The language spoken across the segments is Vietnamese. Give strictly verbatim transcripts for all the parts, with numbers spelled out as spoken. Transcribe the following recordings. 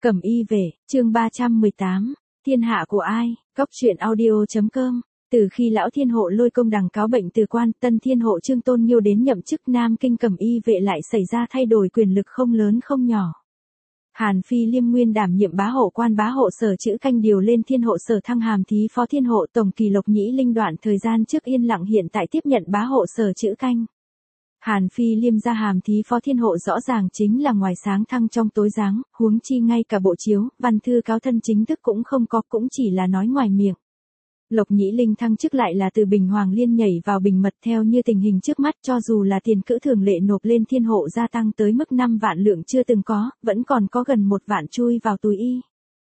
Cẩm y về, chương ba trăm mười tám, thiên hạ của ai, cóc truyện audio.com. Từ khi lão thiên hộ Lôi Công Đằng cáo bệnh từ quan, tân thiên hộ Trương Tôn Nghiêu đến nhậm chức Nam Kinh Cẩm y vệ lại xảy ra thay đổi quyền lực không lớn không nhỏ. Hàn Phi Liêm nguyên đảm nhiệm bá hộ quan bá hộ sở chữ canh điều lên thiên hộ sở thăng hàm thí phó thiên hộ tổng kỳ Lộc Nhĩ Linh đoạn thời gian trước yên lặng hiện tại tiếp nhận bá hộ sở chữ canh. Hàn Phi Liêm ra hàm thí phó thiên hộ rõ ràng chính là ngoài sáng thăng trong tối giáng, huống chi ngay cả bộ chiếu, văn thư cáo thân chính thức cũng không có, cũng chỉ là nói ngoài miệng. Lộc Nhĩ Linh thăng chức lại là từ Bình Hoàng Liên nhảy vào Bình Mật theo như tình hình trước mắt, cho dù là tiền cữ thường lệ nộp lên thiên hộ gia tăng tới mức năm vạn lượng chưa từng có, vẫn còn có gần một vạn chui vào túi y.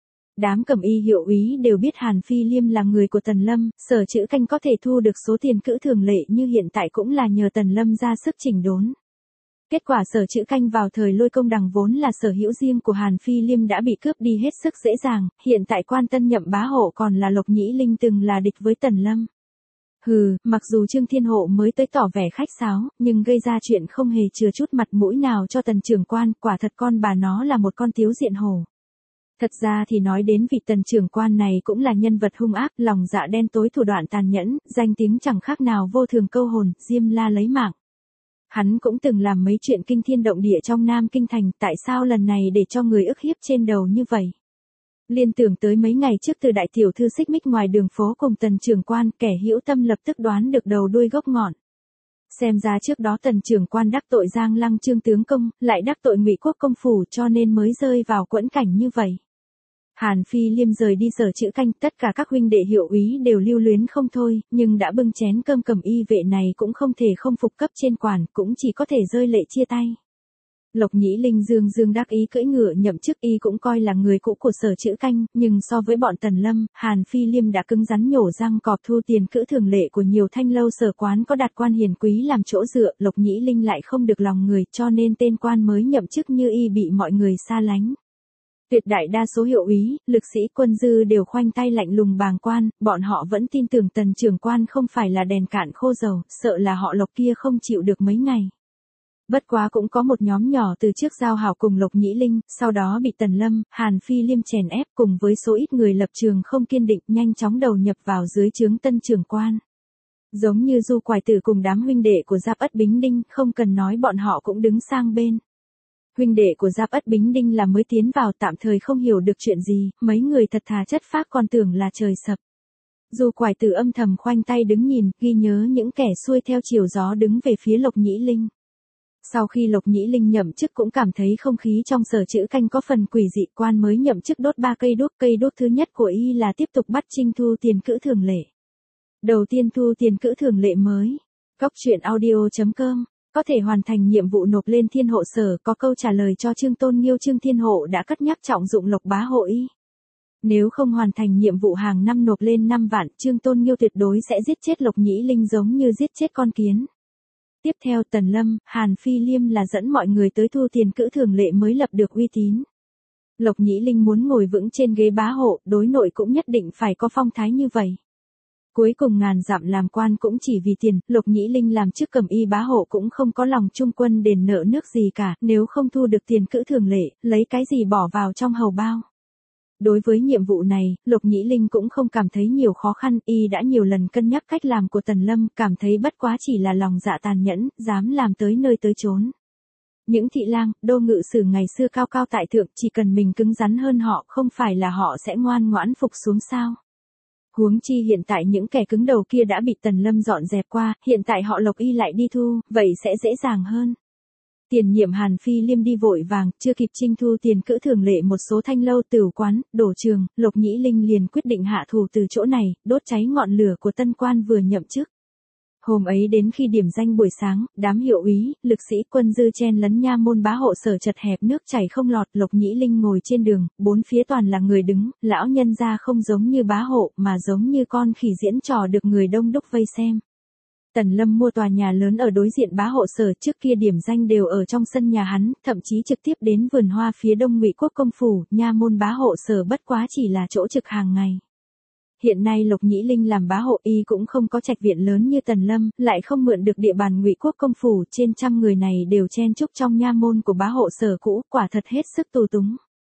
Đám Cẩm y hiệu úy đều biết Hàn Phi Liêm là người của Tần Lâm, sở chữ canh có thể thu được số tiền cữ thường lệ như hiện tại cũng là nhờ Tần Lâm ra sức chỉnh đốn. Kết quả sở chữ canh vào thời Lôi Công Đằng vốn là sở hữu riêng của Hàn Phi Liêm đã bị cướp đi hết sức dễ dàng, hiện tại quan tân nhậm bá hộ còn là Lộc Nhĩ Linh từng là địch với Tần Lâm. Hừ, mặc dù Trương Thiên Hộ mới tới tỏ vẻ khách sáo, nhưng gây ra chuyện không hề chừa chút mặt mũi nào cho Tần trưởng quan, quả thật con bà nó là một con tiếu diện hổ. Thật ra thì nói đến vị Tần trưởng quan này cũng là nhân vật hung ác, lòng dạ đen tối thủ đoạn tàn nhẫn, danh tiếng chẳng khác nào vô thường câu hồn, diêm la lấy mạng. Hắn cũng từng làm mấy chuyện kinh thiên động địa trong Nam Kinh Thành, tại sao lần này để cho người ức hiếp trên đầu như vậy? Liên tưởng tới mấy ngày trước từ đại tiểu thư xích mích ngoài đường phố cùng Tần trưởng quan, kẻ hữu tâm lập tức đoán được đầu đuôi gốc ngọn. Xem ra trước đó Tần trưởng quan đắc tội Giang Lăng Trương tướng công, lại đắc tội Ngụy Quốc công phủ cho nên mới rơi vào quẫn cảnh như vậy. Hàn Phi Liêm rời đi sở chữ canh, tất cả các huynh đệ hiệu úy đều lưu luyến không thôi, nhưng đã bưng chén cơm Cẩm y vệ này cũng không thể không phục cấp trên quản, cũng chỉ có thể rơi lệ chia tay. Lộc Nhĩ Linh dương dương đắc ý cưỡi ngựa nhậm chức, y cũng coi là người cũ của sở chữ canh, nhưng so với bọn Tần Lâm, Hàn Phi Liêm đã cứng rắn nhổ răng cọp thu tiền cữ thường lệ của nhiều thanh lâu sở quán có đạt quan hiền quý làm chỗ dựa, Lộc Nhĩ Linh lại không được lòng người, cho nên tên quan mới nhậm chức như y bị mọi người xa lánh. Tuyệt đại đa số hiệu úy, lực sĩ quân dư đều khoanh tay lạnh lùng bàng quan, bọn họ vẫn tin tưởng Tần trưởng quan không phải là đèn cạn khô dầu, sợ là họ Lộc kia không chịu được mấy ngày. Bất quá cũng có một nhóm nhỏ từ trước giao hảo cùng Lộc Nhĩ Linh, sau đó bị Tần Lâm, Hàn Phi Liêm chèn ép cùng với số ít người lập trường không kiên định nhanh chóng đầu nhập vào dưới trướng tân trưởng quan. Giống như Du Quài Tử cùng đám huynh đệ của Giáp Ất Bính Đinh, không cần nói bọn họ cũng đứng sang bên. Huynh đệ của Giáp Ất Bính Đinh là mới tiến vào tạm thời không hiểu được chuyện gì, mấy người thật thà chất phác còn tưởng là trời sập. Du Quài Tử âm thầm khoanh tay đứng nhìn, ghi nhớ những kẻ xuôi theo chiều gió đứng về phía Lộc Nhĩ Linh. Sau khi Lộc Nhĩ Linh nhậm chức cũng cảm thấy không khí trong sở chữ canh có phần quỷ dị, quan mới nhậm chức đốt ba cây đuốc, cây đuốc thứ nhất của y là tiếp tục bắt trinh thu tiền cữ thường lệ. Đầu tiên thu tiền cữ thường lệ mới. Cóc truyện audio.com. Có thể hoàn thành nhiệm vụ nộp lên thiên hộ sở, có câu trả lời cho Trương Tôn Nghiêu. Trương Thiên Hộ đã cất nhắc trọng dụng Lộc bá hộ y. Nếu không hoàn thành nhiệm vụ hàng năm nộp lên năm vạn, Trương Tôn Nghiêu tuyệt đối sẽ giết chết Lộc Nhĩ Linh giống như giết chết con kiến. Tiếp theo Tần Lâm, Hàn Phi Liêm là dẫn mọi người tới thu tiền cữ thường lệ mới lập được uy tín. Lộc Nhĩ Linh muốn ngồi vững trên ghế bá hộ, đối nội cũng nhất định phải có phong thái như vậy. Cuối cùng ngàn dặm làm quan cũng chỉ vì tiền, Lộc Nhĩ Linh làm chức Cẩm y bá hộ cũng không có lòng trung quân đền nợ nước gì cả, nếu không thu được tiền cữ thường lệ, lấy cái gì bỏ vào trong hầu bao. Đối với nhiệm vụ này, Lộc Nhĩ Linh cũng không cảm thấy nhiều khó khăn, y đã nhiều lần cân nhắc cách làm của Tần Lâm, cảm thấy bất quá chỉ là lòng dạ tàn nhẫn, dám làm tới nơi tới chốn. Những thị lang, đô ngự sử ngày xưa cao cao tại thượng, chỉ cần mình cứng rắn hơn họ, không phải là họ sẽ ngoan ngoãn phục xuống sao? Huống chi hiện tại những kẻ cứng đầu kia đã bị Tần Lâm dọn dẹp qua, hiện tại họ Lộc y lại đi thu, vậy sẽ dễ dàng hơn. Tiền nhiệm Hàn Phi Liêm đi vội vàng, chưa kịp trinh thu tiền cữ thường lệ một số thanh lâu tửu quán, đổ trường, Lộc Nhĩ Linh liền quyết định hạ thủ từ chỗ này, đốt cháy ngọn lửa của tân quan vừa nhậm chức. Hôm ấy đến khi điểm danh buổi sáng, đám hiệu úy, lực sĩ quân dư chen lấn nha môn bá hộ sở chật hẹp nước chảy không lọt, Lộc Nhĩ Linh ngồi trên đường, bốn phía toàn là người đứng, lão nhân gia không giống như bá hộ mà giống như con khỉ diễn trò được người đông đúc vây xem. Tần Lâm mua tòa nhà lớn ở đối diện bá hộ sở, trước kia điểm danh đều ở trong sân nhà hắn, thậm chí trực tiếp đến vườn hoa phía đông Ngụy Quốc công phủ, nha môn bá hộ sở bất quá chỉ là chỗ trực hàng ngày. Hiện nay Lộc Nhĩ Linh làm bá hộ y cũng không có trạch viện lớn như Tần Lâm, lại không mượn được địa bàn Ngụy Quốc công phủ, trên trăm người này đều chen chúc trong nha môn của bá hộ sở cũ, quả thật hết sức tù túng.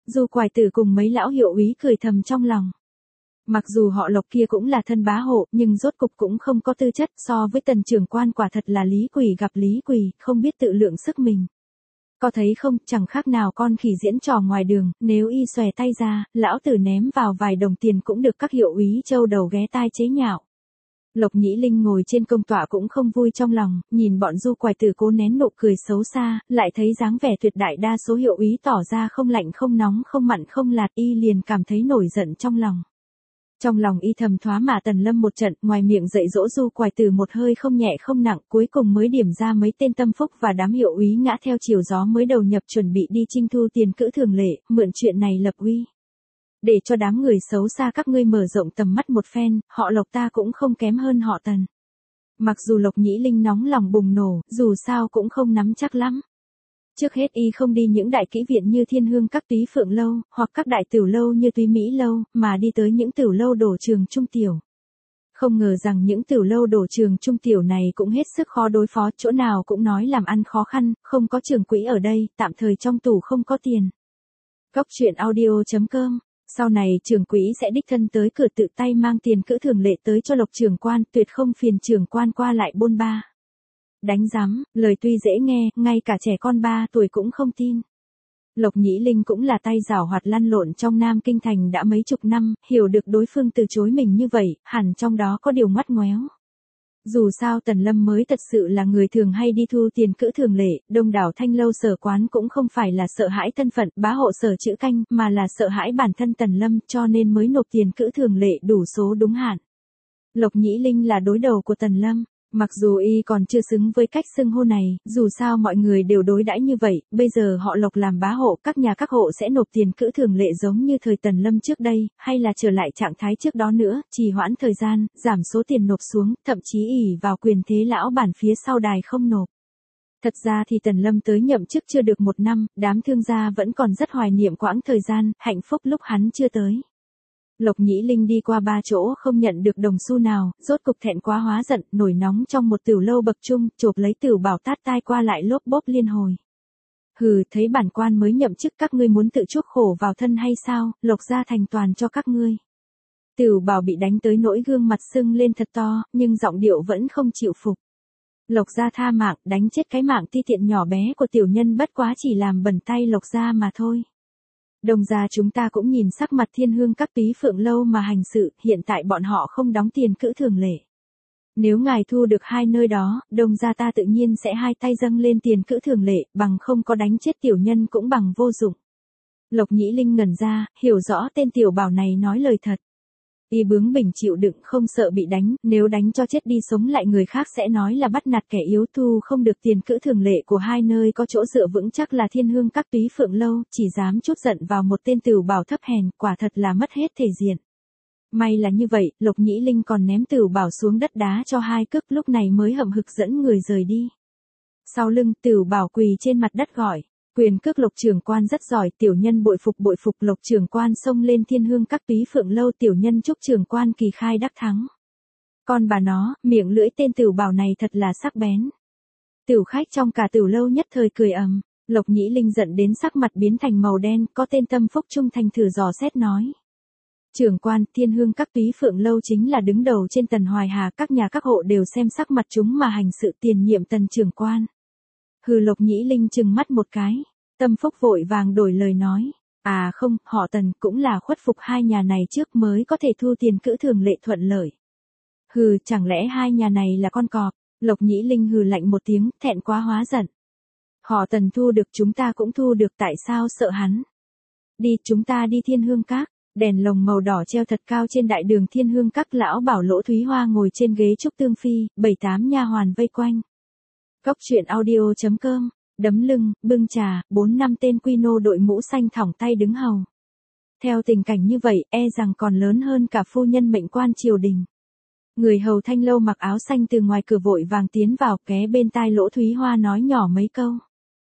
Du Quài Tử cùng mấy lão hiệu úy cười thầm trong lòng. Mặc dù họ Lộc kia cũng là thân bá hộ, nhưng rốt cục cũng không có tư chất, so với Tần trưởng quan quả thật là lý quỷ gặp lý quỷ, không biết tự lượng sức mình. Có thấy không, chẳng khác nào con khỉ diễn trò ngoài đường, nếu y xòe tay ra, lão tử ném vào vài đồng tiền cũng được các hiệu úy châu đầu ghé tai chế nhạo. Lộc Nhĩ Linh ngồi trên công tọa cũng không vui trong lòng, nhìn bọn Du Quài Tử cố nén nụ cười xấu xa, lại thấy dáng vẻ tuyệt đại đa số hiệu úy tỏ ra không lạnh không nóng không mặn không lạt, y liền cảm thấy nổi giận trong lòng. Trong lòng y thầm thoá mạ Tần Lâm một trận, ngoài miệng dạy dỗ Du Quài Tử một hơi không nhẹ không nặng, cuối cùng mới điểm ra mấy tên tâm phúc và đám hiệu úy ngã theo chiều gió mới đầu nhập chuẩn bị đi trinh thu tiền cữ thường lệ, mượn chuyện này lập uy. Để cho đám người xấu xa các ngươi mở rộng tầm mắt một phen, họ Lộc ta cũng không kém hơn họ Tần. Mặc dù Lộc Nhĩ Linh nóng lòng bùng nổ, dù sao cũng không nắm chắc lắm. Trước hết y không đi những đại kỹ viện như Thiên Hương các Túy Phượng lâu, hoặc các đại tửu lâu như Túy Mỹ lâu, mà đi tới những tửu lâu đổ trường trung tiểu. Không ngờ rằng những tửu lâu đổ trường trung tiểu này cũng hết sức khó đối phó, chỗ nào cũng nói làm ăn khó khăn, không có trường quỹ ở đây, tạm thời trong tủ không có tiền. Cốc truyện audio chấm com. Sau này trưởng quỹ sẽ đích thân tới cửa tự tay mang tiền cữ thường lệ tới cho Lộc trưởng quan, tuyệt không phiền trưởng quan qua lại bôn ba. Đánh rắm, lời tuy dễ nghe, ngay cả trẻ con ba tuổi cũng không tin. Lộc Nhĩ Linh cũng là tay giảo hoạt lăn lộn trong Nam Kinh thành đã mấy chục năm, hiểu được đối phương từ chối mình như vậy, hẳn trong đó có điều ngoắt ngoéo. Dù sao Tần Lâm mới thật sự là người thường hay đi thu tiền cữ thường lệ, đông đảo thanh lâu sở quán cũng không phải là sợ hãi thân phận bá hộ sở chữ canh, mà là sợ hãi bản thân Tần Lâm, cho nên mới nộp tiền cữ thường lệ đủ số đúng hạn. Lộc Nhĩ Linh là đối đầu của Tần Lâm. Mặc dù y còn chưa xứng với cách xưng hô này, dù sao mọi người đều đối đãi như vậy, bây giờ họ Lộc làm bá hộ, các nhà các hộ sẽ nộp tiền cữ thường lệ giống như thời Tần Lâm trước đây, hay là trở lại trạng thái trước đó nữa, trì hoãn thời gian, giảm số tiền nộp xuống, thậm chí ỷ vào quyền thế lão bản phía sau đài không nộp. Thật ra thì Tần Lâm tới nhậm chức chưa được một năm, đám thương gia vẫn còn rất hoài niệm quãng thời gian, hạnh phúc lúc hắn chưa tới. Lộc Nhĩ Linh đi qua ba chỗ không nhận được đồng xu nào, rốt cục thẹn quá hóa giận, nổi nóng trong một tửu lâu bậc trung, chộp lấy tửu bảo tát tai qua lại lốp bốp liên hồi. Hừ, thấy bản quan mới nhậm chức các ngươi muốn tự chuốc khổ vào thân hay sao, Lộc gia thành toàn cho các ngươi. Tửu bảo bị đánh tới nỗi gương mặt sưng lên thật to, nhưng giọng điệu vẫn không chịu phục. Lộc gia tha mạng, đánh chết cái mạng ti tiện nhỏ bé của tiểu nhân bất quá chỉ làm bẩn tay Lộc gia mà thôi. Đồng gia chúng ta cũng nhìn sắc mặt Thiên Hương các Túy Phượng lâu mà hành sự, hiện tại bọn họ không đóng tiền cữ thường lệ. Nếu ngài thu được hai nơi đó, đồng gia ta tự nhiên sẽ hai tay dâng lên tiền cữ thường lệ, bằng không có đánh chết tiểu nhân cũng bằng vô dụng. Lộc Nhĩ Linh ngẩn ra, hiểu rõ tên tiểu bảo này nói lời thật. Y bướng bỉnh chịu đựng không sợ bị đánh, nếu đánh cho chết đi sống lại người khác sẽ nói là bắt nạt kẻ yếu, thu không được tiền cữ thường lệ của hai nơi có chỗ dựa vững chắc là Thiên Hương các Túy Phượng lâu, chỉ dám chút giận vào một tên tửu bảo thấp hèn, quả thật là mất hết thể diện. May là như vậy, Lộc Nhĩ Linh còn ném tửu bảo xuống đất đá cho hai cước, lúc này mới hậm hực dẫn người rời đi. Sau lưng, tửu bảo quỳ trên mặt đất gọi. Quyền cước Lộc trưởng quan rất giỏi, tiểu nhân bội phục bội phục. Lộc trưởng quan xông lên Thiên Hương các Túy Phượng lâu, tiểu nhân chúc trưởng quan kỳ khai đắc thắng. Con bà nó, miệng lưỡi tên tửu bảo này thật là sắc bén. Tửu khách trong cả tửu lâu nhất thời cười ầm. Lộc Nhĩ Linh giận đến sắc mặt biến thành màu đen, có tên tâm phúc trung thành thử dò xét nói. Trưởng quan, Thiên Hương các Túy Phượng lâu chính là đứng đầu trên Tần Hoài Hà, các nhà các hộ đều xem sắc mặt chúng mà hành sự, tiền nhiệm Tần trưởng quan. Hừ, Lộc Nhĩ Linh trừng mắt một cái, tâm phúc vội vàng đổi lời nói, à không, họ Tần cũng là khuất phục hai nhà này trước mới có thể thu tiền cữ thường lệ thuận lợi. Hừ, chẳng lẽ hai nhà này là con cọp? Lộc Nhĩ Linh hừ lạnh một tiếng, thẹn quá hóa giận. Họ Tần thu được chúng ta cũng thu được, tại sao sợ hắn? Đi, chúng ta đi Thiên Hương các. Đèn lồng màu đỏ treo thật cao trên đại đường Thiên Hương các, lão bảo Lỗ Thúy Hoa ngồi trên ghế trúc tương phi, bảy tám nha hoàn vây quanh. Cốc truyện audio chấm com, đấm lưng, bưng trà, bốn năm tên quy nô đội mũ xanh thõng tay đứng hầu. Theo tình cảnh như vậy, e rằng còn lớn hơn cả phu nhân mệnh quan triều đình. Người hầu thanh lâu mặc áo xanh từ ngoài cửa vội vàng tiến vào, ké bên tai Lỗ Thúy Hoa nói nhỏ mấy câu.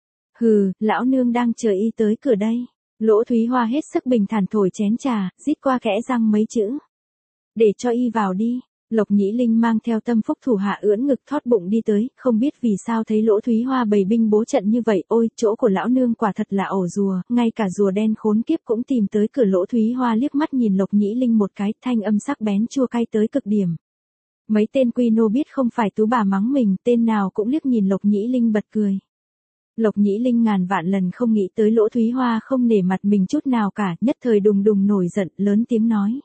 Hừ, lão nương đang chờ y tới cửa đây. Lỗ Thúy Hoa hết sức bình thản thổi chén trà, rít qua kẽ răng mấy chữ. Để cho y vào đi. Lộc Nhĩ Linh mang theo tâm phúc thủ hạ ưỡn ngực thót bụng đi tới, không biết vì sao thấy Lỗ Thúy Hoa bày binh bố trận như vậy, ôi, chỗ của lão nương quả thật là ổ rùa, ngay cả rùa đen khốn kiếp cũng tìm tới cửa. Lỗ Thúy Hoa liếc mắt nhìn Lộc Nhĩ Linh một cái, thanh âm sắc bén chua cay tới cực điểm. Mấy tên quy nô biết không phải tú bà mắng mình, tên nào cũng liếc nhìn Lộc Nhĩ Linh bật cười. Lộc Nhĩ Linh ngàn vạn lần không nghĩ tới Lỗ Thúy Hoa không nể mặt mình chút nào cả, nhất thời đùng đùng nổi giận, lớn tiếng nói.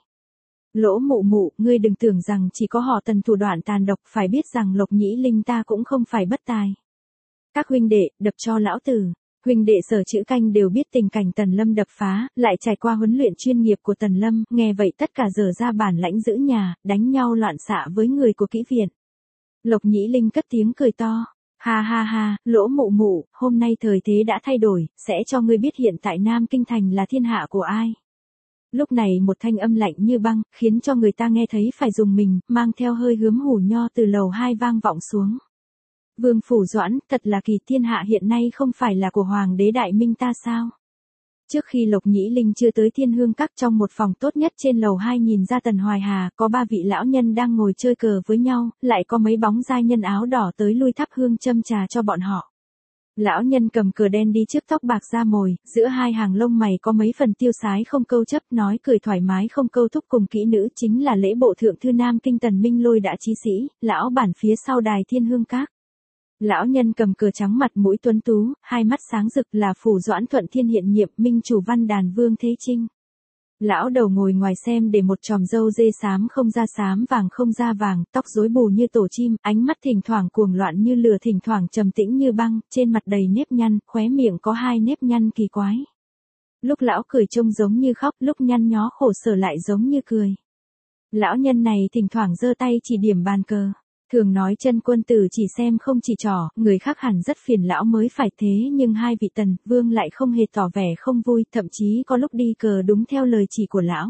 Lỗ mụ mụ, ngươi đừng tưởng rằng chỉ có họ Tần thủ đoạn tàn độc, phải biết rằng Lộc Nhĩ Linh ta cũng không phải bất tài. Các huynh đệ, đập cho lão tử. Huynh đệ Sở Chữ Canh đều biết tình cảnh Tần Lâm đập phá, lại trải qua huấn luyện chuyên nghiệp của Tần Lâm, nghe vậy tất cả dở ra bản lãnh giữ nhà, đánh nhau loạn xạ với người của kỹ viện. Lộc Nhĩ Linh cất tiếng cười to. Ha ha ha, Lỗ mụ mụ, hôm nay thời thế đã thay đổi, sẽ cho ngươi biết hiện tại Nam Kinh Thành là thiên hạ của ai. Lúc này một thanh âm lạnh như băng, khiến cho người ta nghe thấy phải dùng mình, mang theo hơi hướm hủ nho từ lầu hai vang vọng xuống. Vương Phủ Doãn, thật là kỳ, thiên hạ hiện nay không phải là của Hoàng đế Đại Minh ta sao? Trước khi Lộc Nhĩ Linh chưa tới Thiên Hương Các, trong một phòng tốt nhất trên lầu hai nhìn ra Tần Hoài Hà, có ba vị lão nhân đang ngồi chơi cờ với nhau, lại có mấy bóng giai nhân áo đỏ tới lui thắp hương châm trà cho bọn họ. Lão nhân cầm cờ đen đi trước, tóc bạc da mồi, giữa hai hàng lông mày có mấy phần tiêu sái không câu chấp, nói cười thoải mái không câu thúc cùng kỹ nữ, chính là lễ bộ thượng thư Nam Kinh Tần Minh Lôi Đại Chí Sĩ, lão bản phía sau đài Thiên Hương Các. Lão nhân cầm cờ trắng, mặt mũi tuấn tú, hai mắt sáng rực, là Phủ Doãn Thuận Thiên hiện nhiệm minh chủ văn đàn Vương Thế Chinh. Lão đầu ngồi ngoài xem để một chòm râu dê xám không ra xám, vàng không ra vàng, tóc rối bù như tổ chim, ánh mắt thỉnh thoảng cuồng loạn như lửa, thỉnh thoảng trầm tĩnh như băng, trên mặt đầy nếp nhăn, khóe miệng có hai nếp nhăn kỳ quái. Lúc lão cười trông giống như khóc, lúc nhăn nhó khổ sở lại giống như cười. Lão nhân này thỉnh thoảng giơ tay chỉ điểm bàn cờ. Thường nói chân quân tử chỉ xem không chỉ trò, người khác hẳn rất phiền lão mới phải, thế nhưng hai vị Tần, Vương lại không hề tỏ vẻ không vui, thậm chí có lúc đi cờ đúng theo lời chỉ của lão.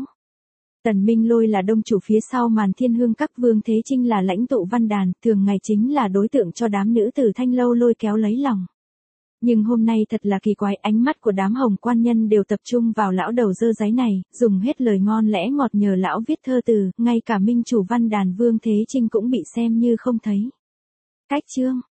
Tần Minh Lôi là đông chủ phía sau màn Thiên Hương Các, Vương Thế Chinh là lãnh tụ văn đàn, thường ngày chính là đối tượng cho đám nữ tử Thanh Lâu lôi kéo lấy lòng. Nhưng hôm nay thật là kỳ quái, ánh mắt của đám hồng quan nhân đều tập trung vào lão đầu dơ dáy này, dùng hết lời ngon lẽ ngọt nhờ lão viết thơ từ, ngay cả minh chủ văn đàn Vương Thế Chinh cũng bị xem như không thấy. Cách chương